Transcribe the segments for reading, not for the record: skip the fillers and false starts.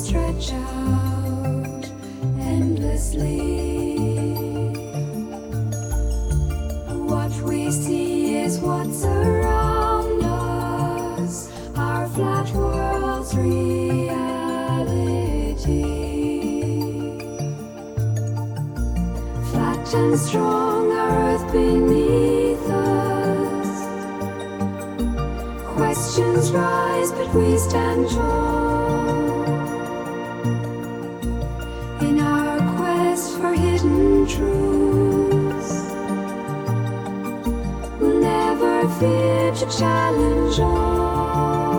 stretch out endlessly. What we see is what's around us, our flat world's reality. Flat and strong, earth beneath us. Questions rise, but we stand tall in our quest for hidden truths. We'll never fear to challenge all.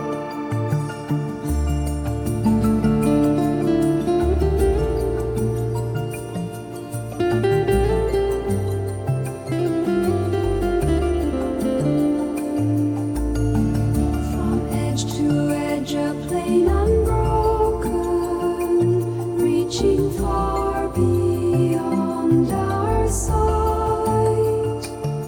Reaching far beyond our sight,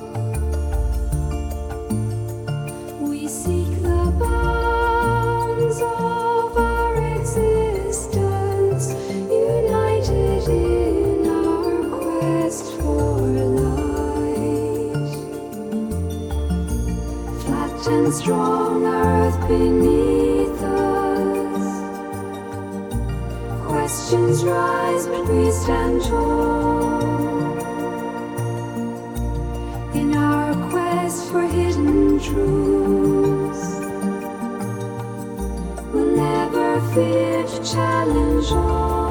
we seek the bounds of our existence, united in our quest for light. Flat and strong, earth beneath us. Questions rise, but we stand tall in our quest for hidden truths. We'll never fear to challenge all.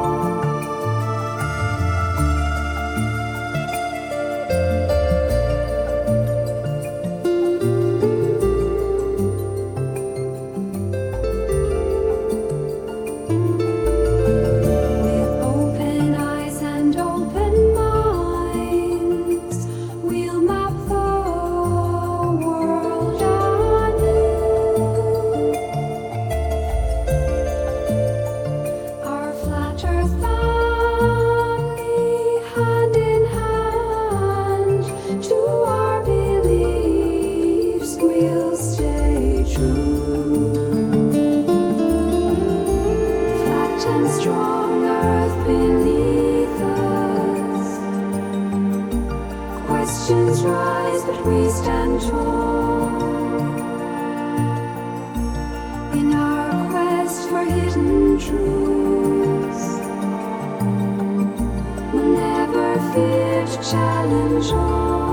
We'll stay true. Flat and strong, earth beneath us. Questions rise, but we stand tall in our quest for hidden truths. We'll never fear to challenge all.